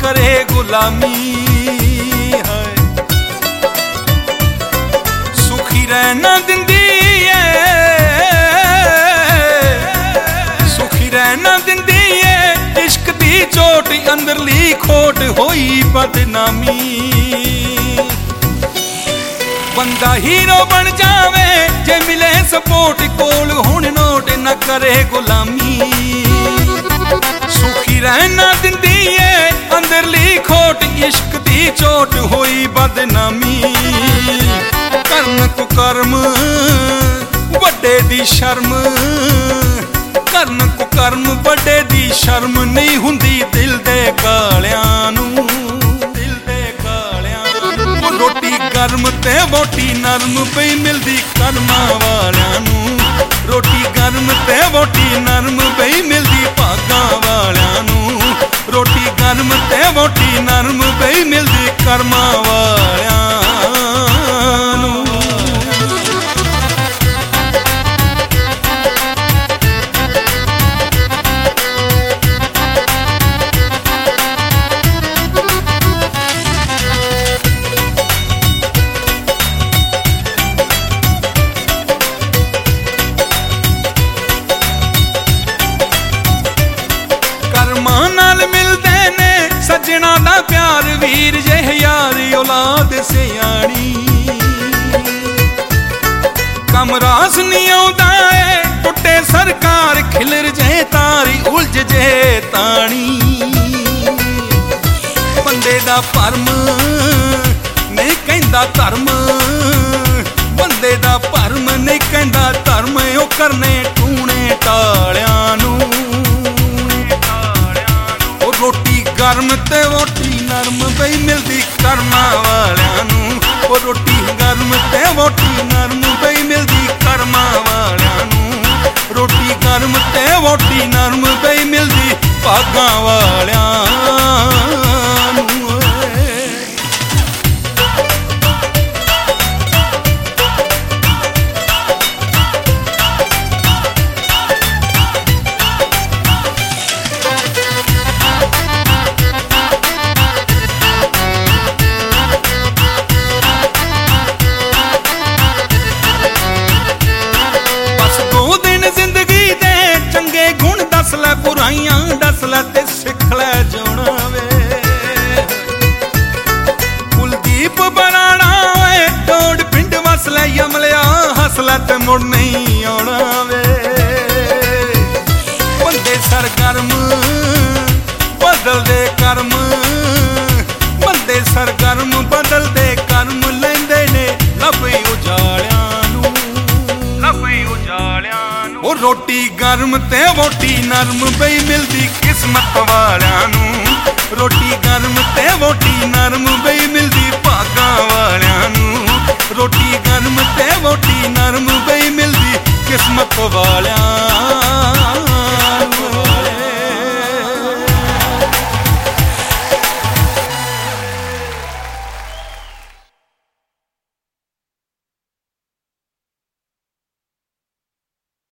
करे गुलामी है। सुखी रहना दिंदी है, सुखी रहना दिंदी है इश्क दी चोट, अंदरली खोट होई बदनामी। बंदा हीरो बन जावे जे मिले सपोर्ट, कोल हुण नोट न करे गुलामी। सुखी रहना दिंदी है अंदरली खोट, इश्क दी चोट होई बदनामी। करन कुकर्म वड्डे दी शर्म, करन कुकर्म वड्डे दी शर्म नहीं हुंदी दिल दे कालियां नूं, दिल दे कालियां नूं। रोटी गर्म ते वोटी नरम पई मिलदी कर्मां वालियां नूं, रोटी गर्म ते वोटी नरम पई मिलदी भागां वालियां नूं, रोटी गर्म ते वोटी नरम पई मिलदी कर्मां वालियां नूं। सजना दा प्यार वीर जह यार औलाद सियाणी। कमरास नहीं आउंदा है टुटे सरकार, खिलर जे तारी उलझ जे ताणी। बंदे दा भरम नहीं कहंदा धर्म, बंदे दा भरम नहीं कहंदा धर्म, ओ करने टूने टालियां नूं। रोटी गर्म ते वोटी नरम पई मिलदी कर्मां वालियां नूं, ओ रोटी गर्म ते वोटी नरम पई मिलदी कर्मां वालियां नूं, रोटी गर्म ते वोटी नरम पई मिलदी भागां वालियां नूं। दस लै बुराइयां दस लै ते सिख लै जोना वे। कुलदीप बनाना वे डोड पिंड वस लै, यमलिया हस लै ते मुड़ नहीं आना वे। बंदे सरगर्म बदल दे कर्म, बंदे सरगर्म बदल दे कर्म, लैंदे ने लभी उजालियां नूं, लभी उजालियां। ओ रोटी गर्म ते वोटी नरम पई मिलदी किस्मत वालियां नूं, रोटी गर्म ते वोटी नरम पई मिलदी भागां वालियां नूं, रोटी गर्म ते वोटी नरम पई मिलदी किस्मत वालियां